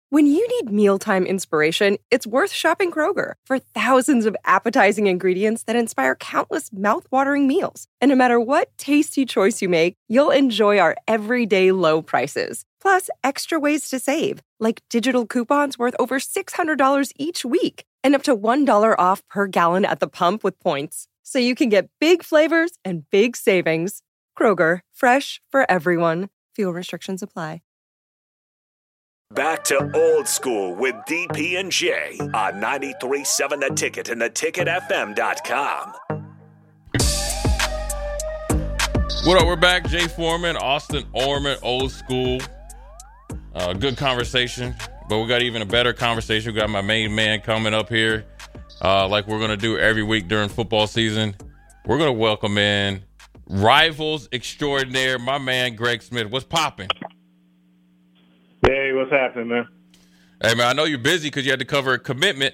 When you need mealtime inspiration, it's worth shopping Kroger for thousands of appetizing ingredients that inspire countless mouthwatering meals. And no matter what tasty choice you make, you'll enjoy our everyday low prices. Plus, extra ways to save, like digital coupons worth over $600 each week and up to $1 off per gallon at the pump with points. So you can get big flavors and big savings. Kroger, fresh for everyone. Fuel restrictions apply. Back to Old School with DP and J on 93.7 The Ticket and theticketfm.com. What up? We're back. Jay Foreman, Austin Orman, Old School. Good conversation, but we got even a better conversation. We got my main man coming up here, like we're going to do every week during football season. We're going to welcome in Rivals extraordinaire, my man Greg Smith. What's popping? Hey, what's happening, man? Hey, man, I know you're busy because you had to cover a commitment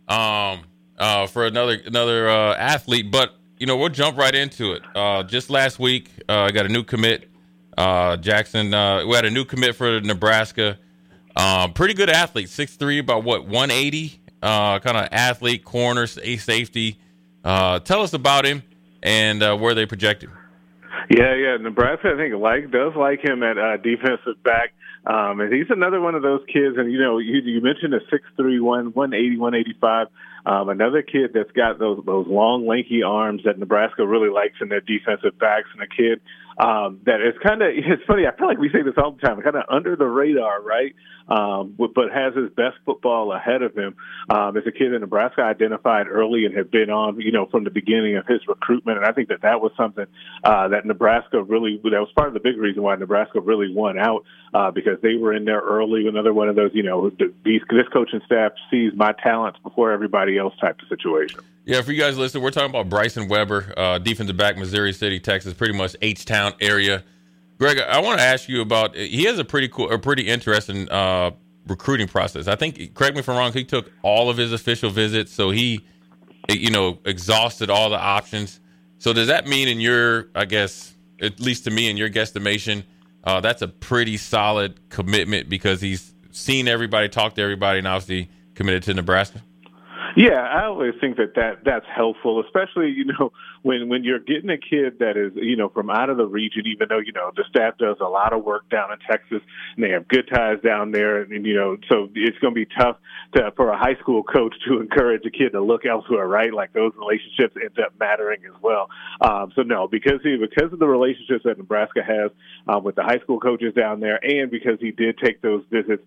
for another athlete, but, you know, we'll jump right into it. Just last week, I got a new commit. Jackson, we had a new commit for Nebraska. Pretty good athlete, 6'3", about 180, kind of athlete, corner, safety. Tell us about him and where they project him. Yeah. Nebraska, I think, does like him at defensive back. And he's another one of those kids. And, you know, you mentioned a 6'3", 180, 185. Another kid that's got those long, lanky arms that Nebraska really likes in their defensive backs, and a kid that is it's funny, I feel like we say this all the time, kind of under the radar, right? But has his best football ahead of him. Is a kid that Nebraska identified early and had been on, you know, from the beginning of his recruitment. And I think that was something that Nebraska really, that was part of the big reason why Nebraska really won out, because they were in there early. Another one of those, you know, this coaching staff sees my talents before everybody else type of situation. Yeah, for you guys listening, we're talking about Bryson Weber, defensive back, Missouri City, Texas, pretty much H-Town area. Greg, I want to ask you about, he has a pretty interesting recruiting process. I think, correct me if I'm wrong, he took all of his official visits, so he, you know, exhausted all the options. So does that mean in your, I guess, at least to me, in your guesstimation, that's a pretty solid commitment because he's seen everybody, talked to everybody, and obviously committed to Nebraska? Yeah, I always think that's helpful, especially, you know, when you're getting a kid that is, you know, from out of the region, even though, you know, the staff does a lot of work down in Texas and they have good ties down there. And, you know, so it's going to be tough for a high school coach to encourage a kid to look elsewhere, right? Like those relationships end up mattering as well. So no, because of the relationships that Nebraska has with the high school coaches down there, and because he did take those visits,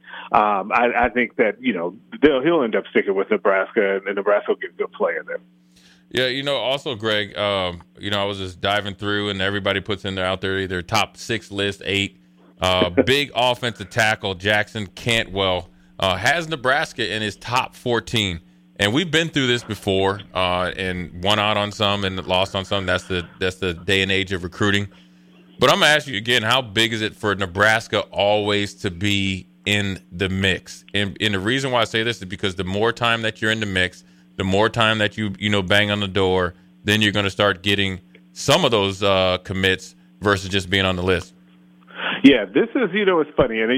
I think that, you know, he'll end up sticking with Nebraska, and Nebraska will get a good player there. Yeah, you know, also, Greg, you know, I was just diving through, and everybody puts in there out there either top 6 list, 8. Big offensive tackle, Jackson Cantwell, has Nebraska in his top 14. And we've been through this before, and won out on some and lost on some. That's the day and age of recruiting. But I'm going to ask you again, how big is it for Nebraska always to be in the mix? And the reason why I say this is because the more time that you're in the mix, the more time that you bang on the door, then you're going to start getting some of those commits versus just being on the list. Yeah, this is, you know, it's funny. And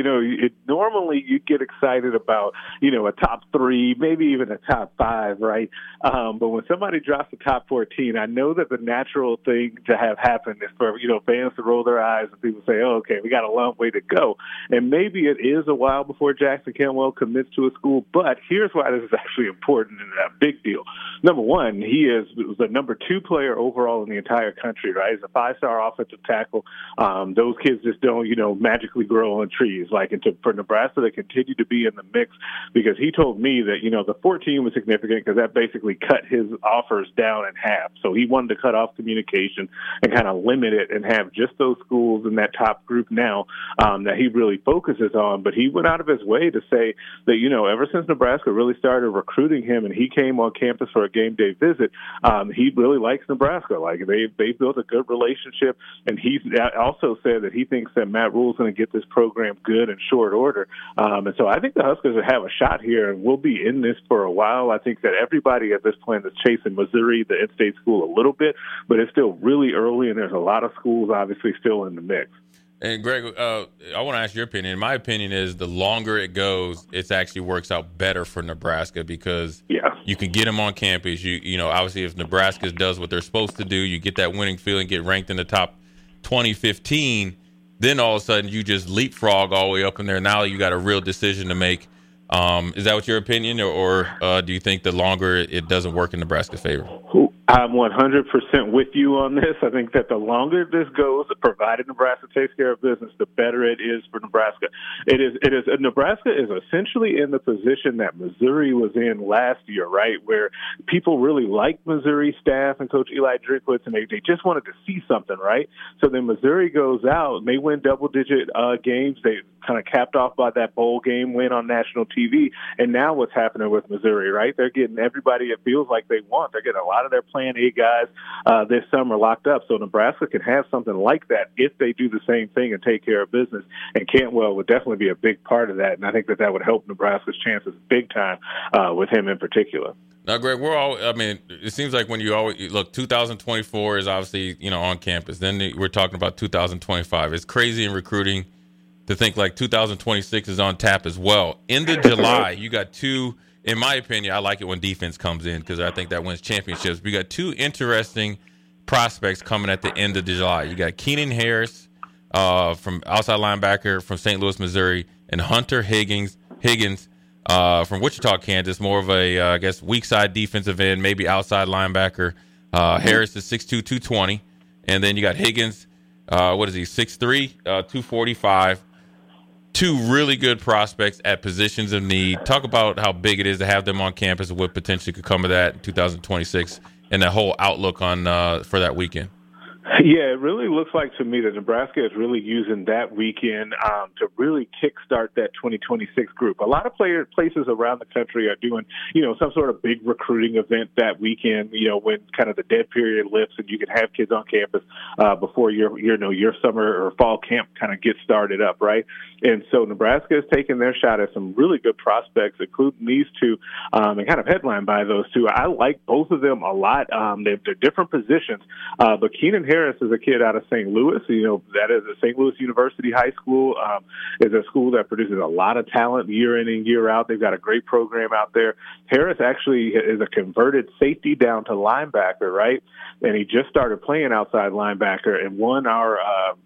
normally you get excited about, you know, a top 3, maybe even a top 5, right? But when somebody drops the top 14, I know that the natural thing to have happen is for, you know, fans to roll their eyes and people say, oh, okay, we got a long way to go. And maybe it is a while before Jackson Cantwell commits to a school, but here's why this is actually important and a big deal. Number one, he is the number 2 player overall in the entire country, right? He's a 5-star offensive tackle. Those kids just don't, you know, magically grow on trees. Like, for Nebraska to continue to be in the mix, because he told me that, you know, the 14 was significant because that basically cut his offers down in half. So he wanted to cut off communication and kind of limit it and have just those schools in that top group now that he really focuses on. But he went out of his way to say that, you know, ever since Nebraska really started recruiting him and he came on campus for a game day visit, he really likes Nebraska. Like, they built a good relationship, and he also said that he thinks that Matt Rule's going to get this program good in short order. And so I think the Huskers will have a shot here, and we'll be in this for a while. I think that everybody at this point is chasing Missouri, the in-state school, a little bit, but it's still really early, and there's a lot of schools obviously still in the mix. And Greg, I want to ask your opinion. My opinion is the longer it goes, it actually works out better for Nebraska because you can get them on campus. You know, obviously if Nebraska does what they're supposed to do, you get that winning feeling, get ranked in the top 20-15, then all of a sudden you just leapfrog all the way up in there. Now you got a real decision to make. Is that what your opinion, or do you think the longer it doesn't work in Nebraska's favor? I'm 100% with you on this. I think that the longer this goes, provided Nebraska takes care of business, the better it is for Nebraska. Nebraska is essentially in the position that Missouri was in last year, right, where people really liked Missouri staff and Coach Eli Drinkwitz, and they just wanted to see something, right? So then Missouri goes out, and they win double-digit games. They kind of capped off by that bowl game win on national TV, and now what's happening with Missouri, right? They're getting everybody it feels like they want. They're getting a lot of their Plan A guys this summer locked up. So Nebraska can have something like that if they do the same thing and take care of business. And Cantwell would definitely be a big part of that. And I think that would help Nebraska's chances big time with him in particular. Now, Greg, it seems like when you always look, 2024 is obviously, on campus. Then we're talking about 2025. It's crazy in recruiting to think like 2026 is on tap as well. End of July, you got two. In my opinion, I like it when defense comes in because I think that wins championships. We got two interesting prospects coming at the end of July. You got Keenan Harris from outside linebacker from St. Louis, Missouri, and Hunter Higgins from Wichita, Kansas, more of a, weak side defensive end, maybe outside linebacker. Harris is 6'2", 220. And then you got Higgins, 6'3", 245. Two really good prospects at positions of need. Talk about how big it is to have them on campus and what potentially could come of that in 2026 and the whole outlook on for that weekend. Yeah, it really looks like to me that Nebraska is really using that weekend to really kickstart that 2026 group. A lot of places around the country are doing, some sort of big recruiting event that weekend, when kind of the dead period lifts and you can have kids on campus before your summer or fall camp kind of gets started up, right? And so Nebraska is taking their shot at some really good prospects, including these two, and kind of headlined by those two. I like both of them a lot. They're different positions, but Keenan Harris is a kid out of St. Louis. That is a St. Louis University High School, is a school that produces a lot of talent year in and year out. They've got a great program out there. Harris actually is a converted safety down to linebacker, right? And he just started playing outside linebacker and won our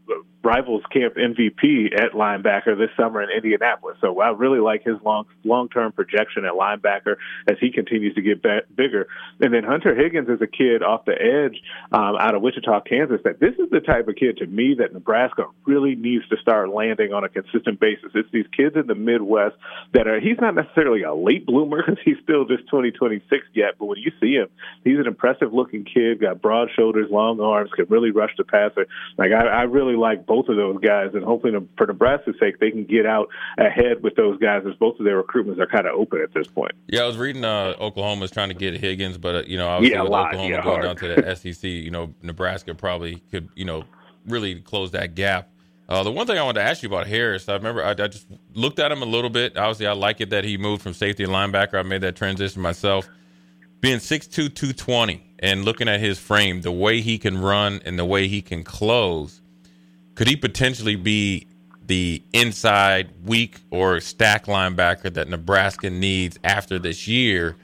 Rivals Camp MVP at linebacker this summer in Indianapolis. So I really like his long-term projection at linebacker as he continues to get bigger. And then Hunter Higgins is a kid off the edge out of Wichita, Kansas, that this is the type of kid to me that Nebraska really needs to start landing on a consistent basis. It's these kids in the Midwest he's not necessarily a late bloomer because he's still just 2026 yet, but when you see him, he's an impressive-looking kid, got broad shoulders, long arms, can really rush the passer. I really like both of those guys, and hopefully for Nebraska's sake, they can get out ahead with those guys as both of their recruitments are kind of open at this point. Yeah, I was reading Oklahoma's trying to get Higgins, but obviously with Oklahoma going down to the SEC, Nebraska probably could really close that gap. The one thing I wanted to ask you about Harris, I remember I just looked at him a little bit. Obviously, I like it that he moved from safety and linebacker. I made that transition myself. Being 6'2", 220, and looking at his frame, the way he can run and the way he can close, could he potentially be the inside weak or stack linebacker that Nebraska needs after this year,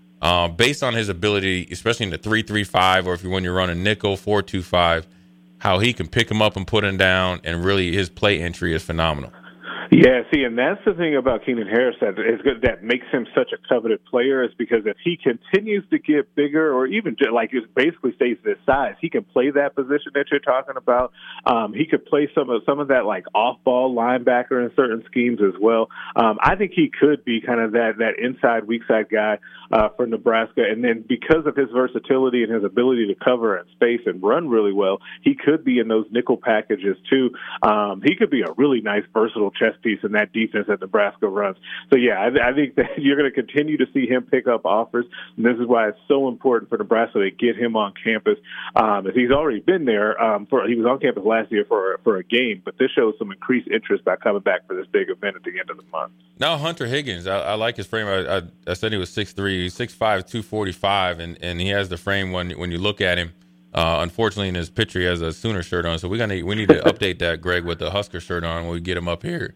based on his ability, especially in the 3-3-5, or when you're running nickel 4-2-5, how he can pick him up and put him down, and really his play entry is phenomenal. Yeah, see, and that's the thing about Keenan Harris that makes him such a coveted player, is because if he continues to get bigger, or even just basically stays this size, he can play that position that you're talking about. He could play some of that off-ball linebacker in certain schemes as well. I think he could be kind of that inside, weak side guy for Nebraska. And then because of his versatility and his ability to cover in space and run really well, he could be in those nickel packages too. He could be a really nice, versatile chess piece in that defense that Nebraska runs. So, yeah, I think that you're going to continue to see him pick up offers, and this is why it's so important for Nebraska to get him on campus. As he's already been there, he was on campus last year for a game, but this shows some increased interest by coming back for this big event at the end of the month. Now, Hunter Higgins, I like his frame. I said he was 6'3", 6'5", 245, and he has the frame when you look at him. Unfortunately, in his picture, he has a Sooner shirt on, so we need to update that, Greg, with the Husker shirt on when we get him up here.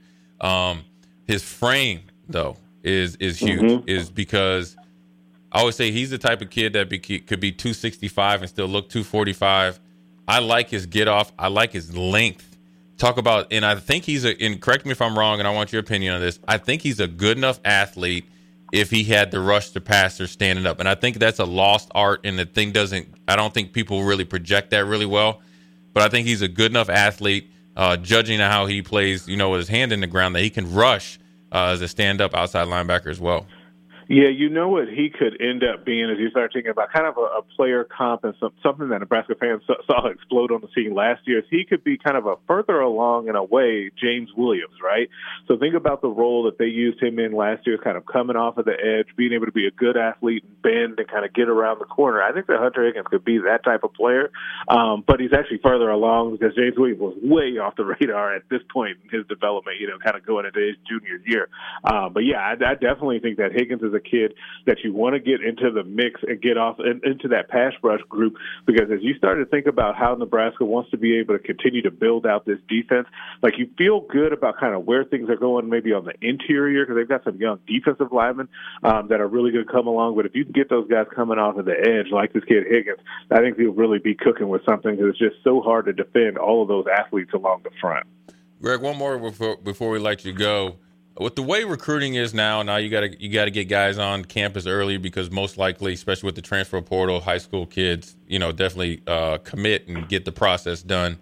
His frame, though, is huge. Is because I always say he's the type of kid that could be 265 and still look 245. I like his get off. I like his length. Talk about, and I think and correct me if I'm wrong, and I want your opinion on this. I think he's a good enough athlete if he had the rush to passer standing up. And I think that's a lost art, and the thing I don't think people really project that really well. But I think he's a good enough athlete, judging how he plays, with his hand in the ground, that he can rush as a stand-up outside linebacker as well. Yeah, you know what he could end up being as you start thinking about kind of a player comp and something that Nebraska fans saw explode on the scene last year. Is he could be kind of a further along in a way James Williams, right? So think about the role that they used him in last year, kind of coming off of the edge, being able to be a good athlete and bend and kind of get around the corner. I think that Hunter Higgins could be that type of player, but he's actually further along because James Williams was way off the radar at this point in his development, kind of going into his junior year. But yeah, I definitely think that Higgins is a kid that you want to get into the mix and get off into that pass rush group, because as you start to think about how Nebraska wants to be able to continue to build out this defense, like you feel good about kind of where things are going maybe on the interior, because they've got some young defensive linemen that are really going to come along. But if you can get those guys coming off of the edge like this kid Higgins, I think he'll really be cooking with something, because it's just so hard to defend all of those athletes along the front. Greg, one more before we let you go. With the way recruiting is now you got to get guys on campus early, because most likely, especially with the transfer portal, high school kids, definitely commit and get the process done.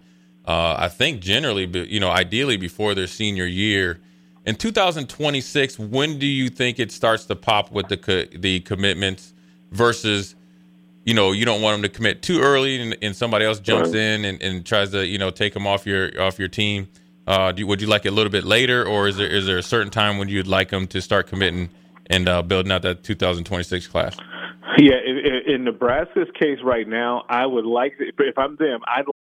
I think generally, ideally before their senior year. In 2026, when do you think it starts to pop with the commitments versus, you don't want them to commit too early and somebody else jumps in and tries to, take them off your team? Would you like it a little bit later, or is there a certain time when you'd like them to start committing and building out that 2026 class? Yeah, in Nebraska's case right now, I would like, if I'm them,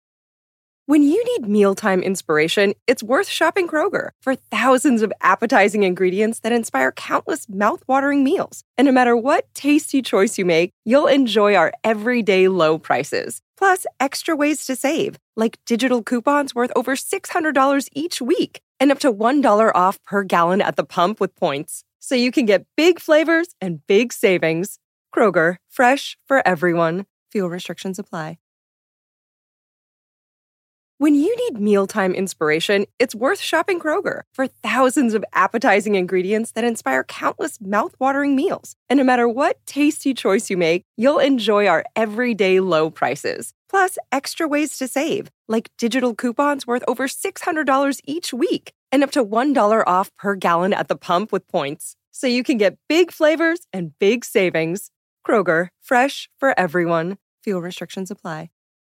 When you need mealtime inspiration, it's worth shopping Kroger for thousands of appetizing ingredients that inspire countless mouth-watering meals. And no matter what tasty choice you make, you'll enjoy our everyday low prices. Plus, extra ways to save, like digital coupons worth over $600 each week and up to $1 off per gallon at the pump with points. So you can get big flavors and big savings. Kroger, fresh for everyone. Fuel restrictions apply. When you need mealtime inspiration, it's worth shopping Kroger for thousands of appetizing ingredients that inspire countless mouth-watering meals. And no matter what tasty choice you make, you'll enjoy our everyday low prices. Plus, extra ways to save, like digital coupons worth over $600 each week and up to $1 off per gallon at the pump with points. So you can get big flavors and big savings. Kroger, fresh for everyone. Fuel restrictions apply.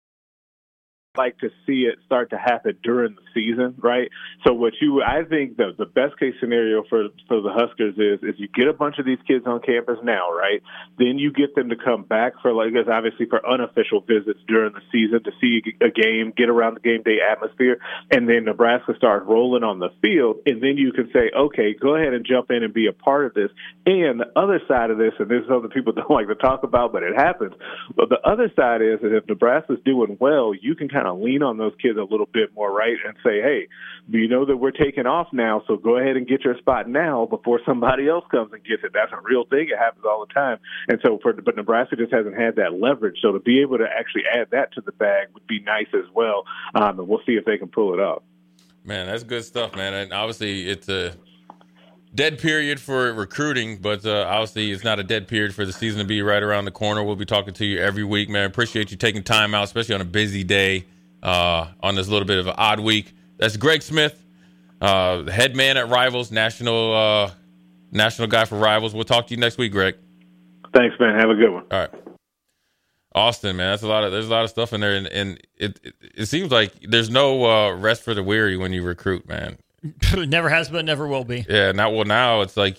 Like to see it start to happen during the season, right? So I think the best case scenario for the Huskers is you get a bunch of these kids on campus now, right? Then you get them to come back for, obviously for unofficial visits during the season to see a game, get around the game day atmosphere, and then Nebraska starts rolling on the field, and then you can say, okay, go ahead and jump in and be a part of this. And the other side of this, and this is something people don't like to talk about, but it happens. But the other side is that if Nebraska's doing well, you can kind of lean on those kids a little bit more, right? And say, hey, you know that we're taking off now, so go ahead and get your spot now before somebody else comes and gets it. That's a real thing. It happens all the time. And so, but Nebraska just hasn't had that leverage. So to be able to actually add that to the bag would be nice as well. And we'll see if they can pull it up. Man, that's good stuff, man. And obviously, it's a dead period for recruiting, but obviously it's not a dead period for the season to be right around the corner. We'll be talking to you every week, man. Appreciate you taking time out, especially on a busy day. On this little bit of an odd week. That's Greg Smith, head man at Rivals, national guy for Rivals. We'll talk to you next week, Greg. Thanks, man. Have a good one. All right. Austin, man, there's a lot of stuff in there, and it seems like there's no rest for the weary when you recruit, man. Never has been, never will be. Yeah, now it's like,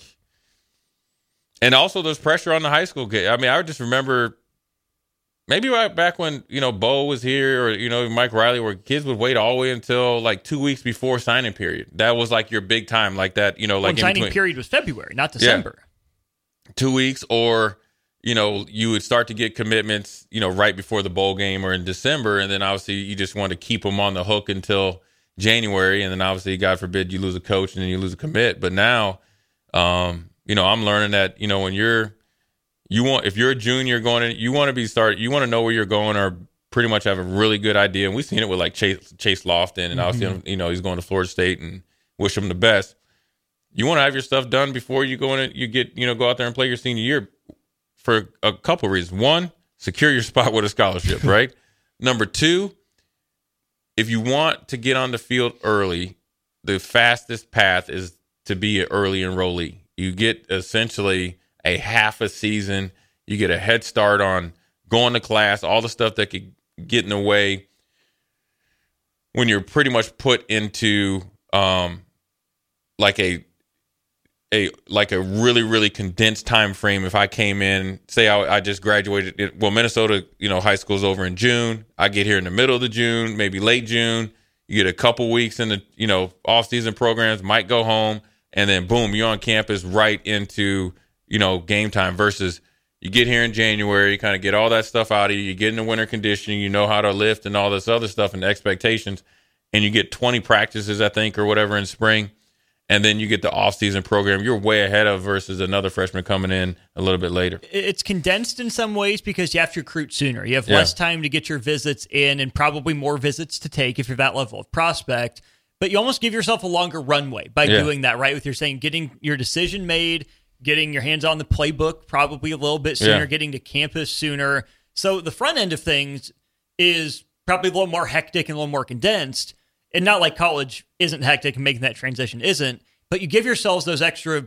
and also there's pressure on the high school kid. I mean, I just remember maybe right back when, Bo was here or, Mike Riley, where kids would wait all the way until like 2 weeks before signing period. That was like your big time, like that, like signing period was February, not December. Yeah. 2 weeks, or, you would start to get commitments, right before the bowl game or in December. And then obviously you just want to keep them on the hook until January. And then obviously, God forbid, you lose a coach and then you lose a commit. But now, I'm learning that, when if you're a junior going in, you want to know where you're going or pretty much have a really good idea. And we've seen it with like Chase Lofton, and obviously, he's going to Florida State, and wish him the best. You want to have your stuff done before you go in. You get, go out there and play your senior year for a couple of reasons. One, secure your spot with a scholarship, right? Number two, if you want to get on the field early, the fastest path is to be an early enrollee. You get essentially a half a season. You get a head start on going to class, all the stuff that could get in the way when you're pretty much put into like a really, really condensed time frame. If I came in, say I just graduated, Minnesota, high school's over in June. I get here in the middle of the June, maybe late June. You get a couple weeks in the, off-season programs, might go home, and then boom, you're on campus right into, game time versus you get here in January, you kind of get all that stuff out of you. You get in the winter conditioning, you know how to lift and all this other stuff and expectations, and you get 20 practices, I think, or whatever in spring. And then you get the off-season program you're way ahead of versus another freshman coming in a little bit later. It's condensed in some ways because you have to recruit sooner. You have less time to get your visits in and probably more visits to take if you're that level of prospect. But you almost give yourself a longer runway by doing that, right? With your saying getting your decision made, getting your hands on the playbook probably a little bit sooner, getting to campus sooner. So the front end of things is probably a little more hectic and a little more condensed. And not like college isn't hectic and making that transition isn't, but you give yourselves those extra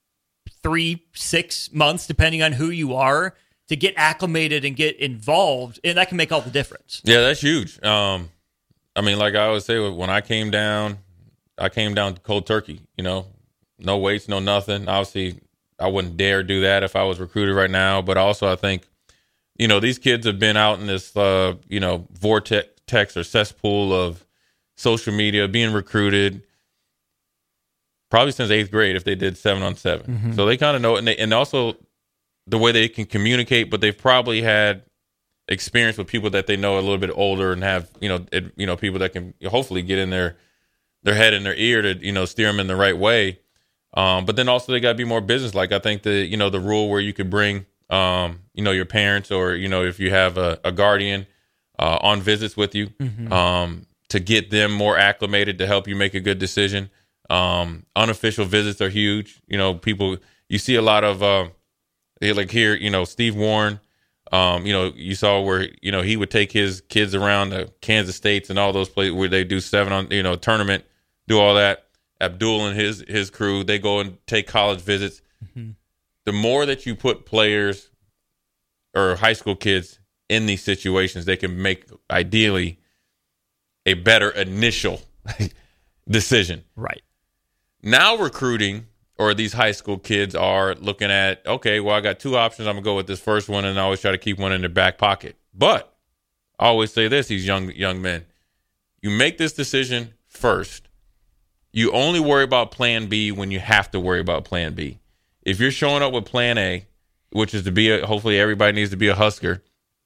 3-6 months, depending on who you are, to get acclimated and get involved, and that can make all the difference. Yeah, that's huge. Like I always say, when I came down cold turkey, no weights, no nothing. Obviously, I wouldn't dare do that if I was recruited right now, but also I think, these kids have been out in this, vortex or cesspool of social media, being recruited probably since 8th grade if they did 7-on-7. Mm-hmm. So they kind of know it, and also the way they can communicate, but they've probably had experience with people that they know a little bit older and have, people that can hopefully get in their head and their ear to, steer them in the right way. But then also they got to be more business-like. I think the rule where you could bring, your parents or, if you have a guardian on visits with you, to get them more acclimated to help you make a good decision. Unofficial visits are huge. People, you see a lot of, like here, Steve Warren, you saw where, he would take his kids around the Kansas States and all those places where they do 7-on, tournament, do all that. Abdul and his crew, they go and take college visits. Mm-hmm. The more that you put players or high school kids in these situations, they can make, ideally, a better initial decision. Right. Now recruiting, or these high school kids are looking at, okay, well, I got two options. I'm going to go with this first one, and I always try to keep one in their back pocket. But I always say this, these young men, you make this decision first. You only worry about plan B when you have to worry about plan B. If you're showing up with plan A, which is to be, hopefully everybody needs to be a Husker,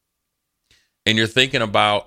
and you're thinking about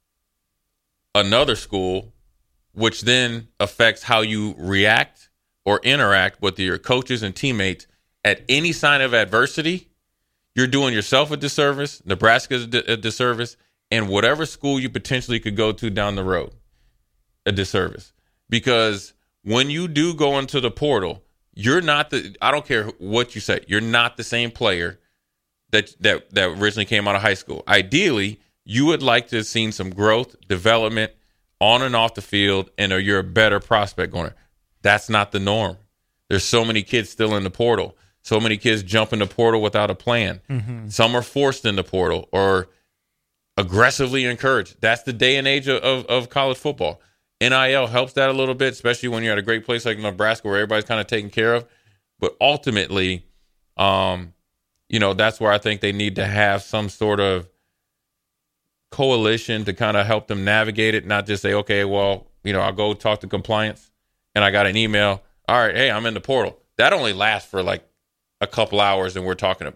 another school, which then affects how you react or interact with your coaches and teammates at any sign of adversity, you're doing yourself a disservice, Nebraska's a disservice, and whatever school you potentially could go to down the road, a disservice. Because when you do go into the portal, you're not I don't care what you say, you're not the same player that originally came out of high school. Ideally, you would like to have seen some growth, development on and off the field, and you're a better prospect going. That's not the norm. There's so many kids still in the portal. So many kids jump in the portal without a plan. Mm-hmm. Some are forced in the portal or aggressively encouraged. That's the day and age of college football. NIL helps that a little bit, especially when you're at a great place like Nebraska where everybody's kind of taken care of. But ultimately, that's where I think they need to have some sort of coalition to kind of help them navigate it, not just say, okay, well, I'll go talk to compliance and I got an email. All right, hey, I'm in the portal. That only lasts for like a couple hours and we're talking about it.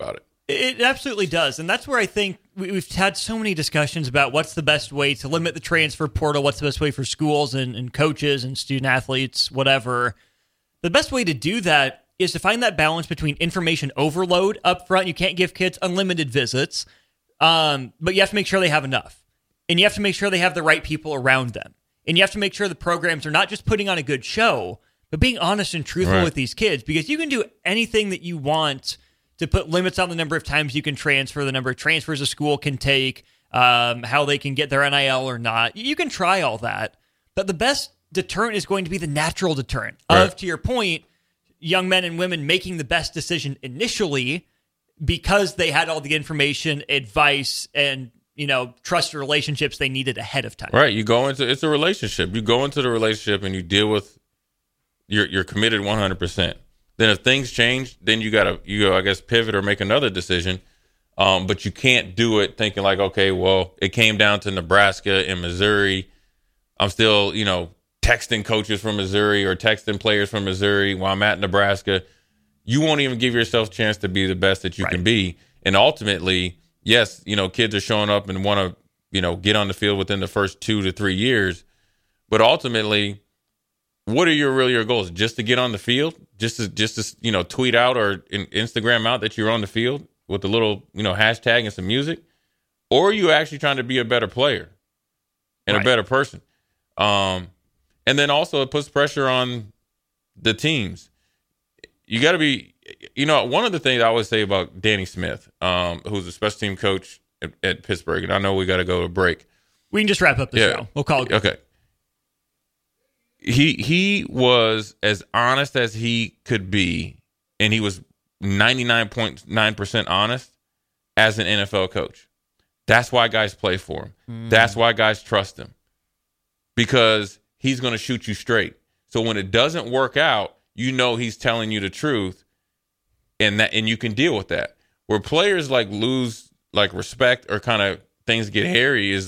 It absolutely does. And that's where I think we've had so many discussions about what's the best way to limit the transfer portal, what's the best way for schools and coaches and student athletes, whatever. The best way to do that is to find that balance between information overload up front. You can't give kids unlimited visits, but you have to make sure they have enough. And you have to make sure they have the right people around them. And you have to make sure the programs are not just putting on a good show, but being honest and truthful with these kids, because you can do anything that you want to put limits on the number of times you can transfer, the number of transfers a school can take, how they can get their NIL or not. You can try all that, but the best deterrent is going to be the natural deterrent of, to your point, young men and women making the best decision initially because they had all the information, advice, and trusted relationships they needed ahead of time. Right. It's a relationship. You go into the relationship and you deal with, you're committed 100%. Then if things change, then you go, I guess, pivot or make another decision. But you can't do it thinking like, okay, well, it came down to Nebraska and Missouri. I'm still, texting coaches from Missouri or texting players from Missouri while I'm at Nebraska. You won't even give yourself a chance to be the best that you can be. And ultimately, yes, kids are showing up and want to, get on the field within the first 2 to 3 years. But ultimately, what are your goals? Just to get on the field? Just to tweet out or Instagram out that you're on the field with a little, hashtag and some music? Or are you actually trying to be a better player and a better person? And then also it puts pressure on the teams. You got to be, one of the things I always say about Danny Smith, who's a special team coach at Pittsburgh, and I know we got to go to break. We can just wrap up the show. We'll call it good. Okay. He was as honest as he could be, and he was 99.9% honest as an NFL coach. That's why guys play for him. That's why guys trust him, because he's going to shoot you straight. So when it doesn't work out, he's telling you the truth, and you can deal with that. Where players lose respect or kind of things get hairy is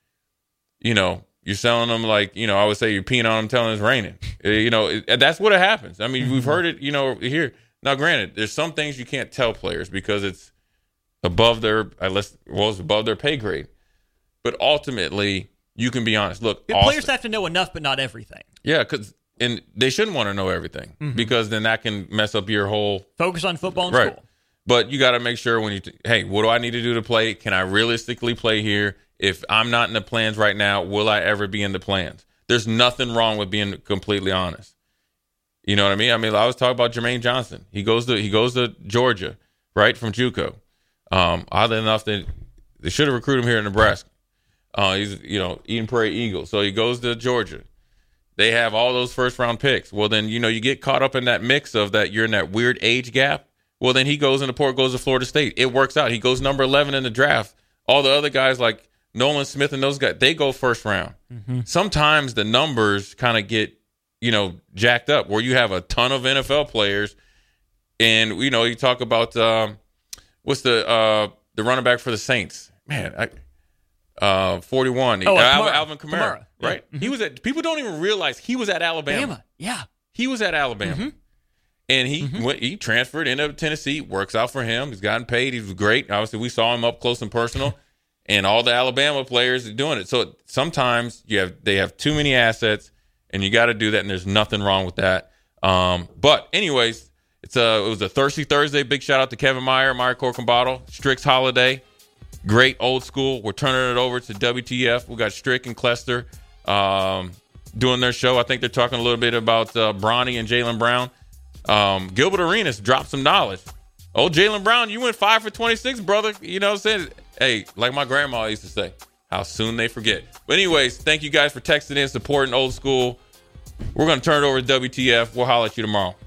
you're selling them I would say you're peeing on them, telling them it's raining. That's what it happens. I mean, we've heard it, here. Now, granted, there's some things you can't tell players because it's above their pay grade. But ultimately, you can be honest. Look, players have to know enough, but not everything. Yeah, and they shouldn't want to know everything because then that can mess up your whole focus on football and school. But you got to make sure when hey, what do I need to do to play? Can I realistically play here? If I'm not in the plans right now, will I ever be in the plans? There's nothing wrong with being completely honest. You know what I mean? I was talking about Jermaine Johnson. He goes to Georgia, right, from JUCO. Oddly enough, they should have recruited him here in Nebraska. He's Eden Prairie Eagle, so he goes to Georgia. They have all those first round picks. Well, then you get caught up in that mix of that you're in that weird age gap. Well, then he goes to Florida State. It works out. He goes number 11 in the draft. All the other guys like Nolan Smith and those guys, they go first round. Sometimes the numbers kind of get, jacked up where you have a ton of NFL players. And, you talk about what's the running back for the Saints? Man, 41. Alvin Kamara, right? Yeah. He was people don't even realize he was at Alabama. Yeah. He was at Alabama. And he transferred into Tennessee. Works out for him. He's gotten paid. He was great. Obviously, we saw him up close and personal. And all the Alabama players are doing it. So sometimes they have too many assets, and you got to do that, and there's nothing wrong with that. But anyways, it was a Thirsty Thursday. Big shout out to Kevin Meyer Cork and Bottle, Strix Holiday. Great old school. We're turning it over to WTF. We got Strick and Clester doing their show. I think they're talking a little bit about Bronny and Jaylen Brown. Gilbert Arenas dropped some knowledge. Oh, Jaylen Brown, you went 5 for 26, brother. You know what I'm saying? Hey, like my grandma used to say, how soon they forget. But anyways, thank you guys for texting in, supporting old school. We're going to turn it over to WTF. We'll holler at you tomorrow.